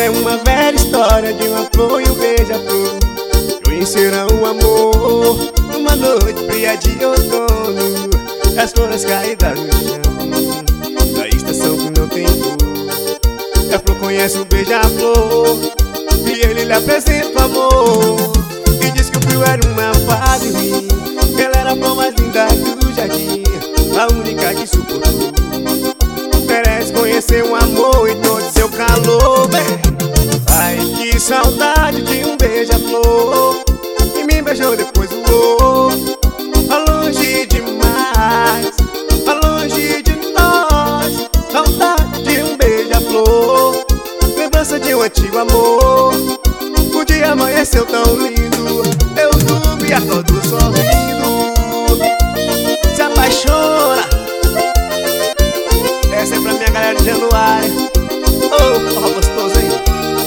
é uma velha história de uma flor e um beija-flor. Conheceram o amor numa noite fria de outono. As flores caídas no chão da estação que não tem cor. A flor conhece o beija-flor e ele lhe apresenta o amor. E diz que o frio era uma fase ruim, que ela era a flor mais linda do jardim, a única que suportou. Merece conhecer um amor e todo seu calor, bem. Ai, que saudade de um beija-flor que me beijou depois voou. Longe demais, longe de nós. Saudade de um beija-flor, lembrança de um antigo amor. O dia amanheceu tão lindo, eu durmo e acordo sorrindo. Se apaixona, essa é pra minha galera de Januário. Oh, forró gostoso, hein?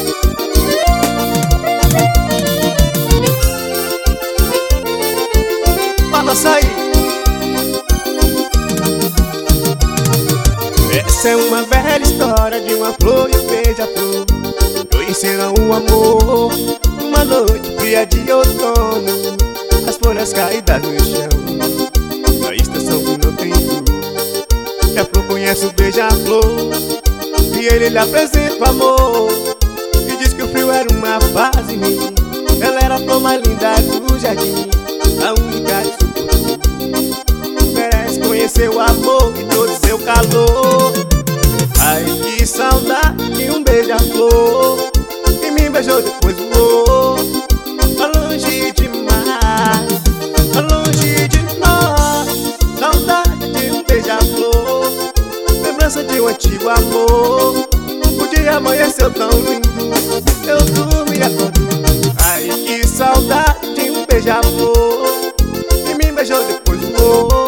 Balança aí. Essa é uma velha história de uma flor e um beija-flor. Conheceram o amor numa noite fria de outono. As folhas caídas no chão da estação que não tem cor. E a flor conhece o beija-flor e ele lhe apresenta o amor. E diz que o frio era uma fase ruim, ela era a flor mais linda do jardim, a única que suportou. Merece conhecer o amor e todo seu calor. Ai, que saudade de um beija-flor que me beijou depois voou. Longe demais, longe de nós. Saudade de um beija-flor, lembrança de um antigo amor. O dia amanheceu tão lindo, eu durmo e acordo. Ai, que saudade de um beija-flor que me beijou depois voou.